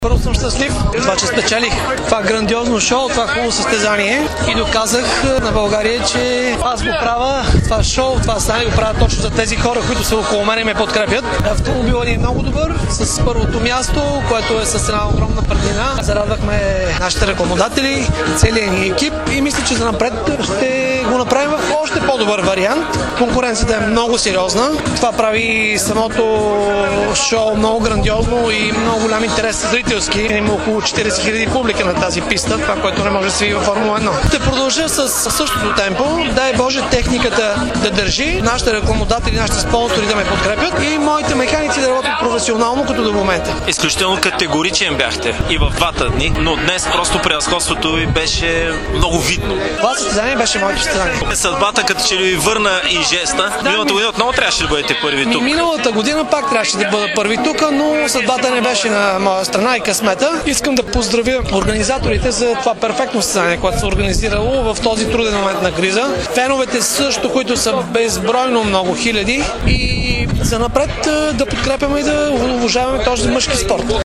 Първо съм щастлив, това, че спечелих това грандиозно шоу, това хубаво състезание и доказах на България, че аз го правя, това шоу, това стане го правя точно за тези хора, които са около мен и ме подкрепят. Автомобилът ни е много добър, с първото място, което е с една огромна преднина. Зарадвахме нашите рекламодатели, целият ни екип и мисля, че за напред ще го направим в още по-добър вариант. Конкуренцията е много сериозна. Това прави самото шоу много грандиозно и много голям интерес за зрителски. Има около 40 000 публика на тази писта, това, което не може да се види във Формула 1. Ще продължа с същото темпо. Дай Боже техниката да държи, нашите рекламодатели, нашите спонсори да ме подкрепят и моите механици да работят професионално като до момента. Изключително категоричен бяхте и в двата дни, но днес просто превъзходството ви беше много видно. Това състезание беше моето състезание. Съдбата като че ли върна и жеста. Миналата година отново трябваше да бъдете първи тук. Миналата година пак трябваше да бъда първи тук, но съдбата не беше на моя страна и късмета. Искам да поздравя организаторите за това перфектно състезание, което се организирало в този труден момент на криза. Феновете също, които са безбройно много хиляди и за напред да подкрепяме и да уважаваме този мъжки спорт.